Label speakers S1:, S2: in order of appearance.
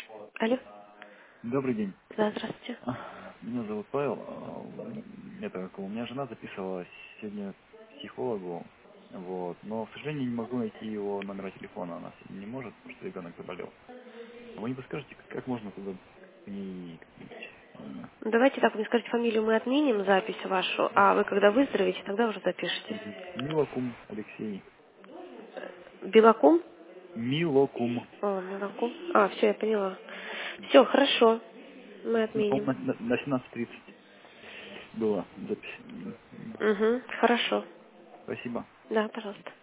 S1: Алло.
S2: Добрый день.
S1: Да, здравствуйте.
S2: Меня зовут Павел. У меня жена записывалась сегодня к психологу, вот, но, к сожалению, не могу найти его номера телефона. Она сегодня не может, потому что ребенок заболел. Вы не подскажете, как можно туда к ней именно?
S1: Давайте так, вы мне скажите фамилию, мы отменим запись вашу, а вы когда выздоровеете, тогда уже запишите.
S2: Милокум Алексей.
S1: Белокум?
S2: Милокум.
S1: А, Белокум. А, все, я поняла. Все, хорошо. Мы отменим.
S2: На 17:30 была запись.
S1: Угу, хорошо.
S2: Спасибо.
S1: Да, пожалуйста.